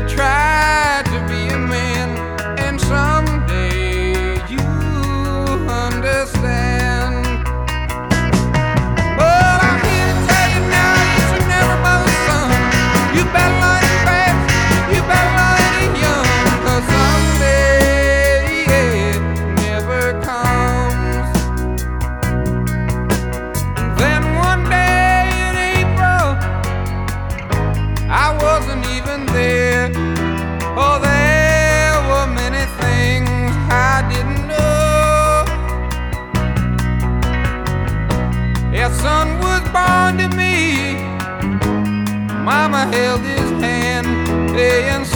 tried to be a man, and someday you understand. But I'm here to tell you now, you should never mother a son. You better learn it fast, you better learn it young, 'cause someday it never comes. And then one day in April, I wasn't even there. Oh, there were many things I didn't know. A son was born to me. Mama held his hand, and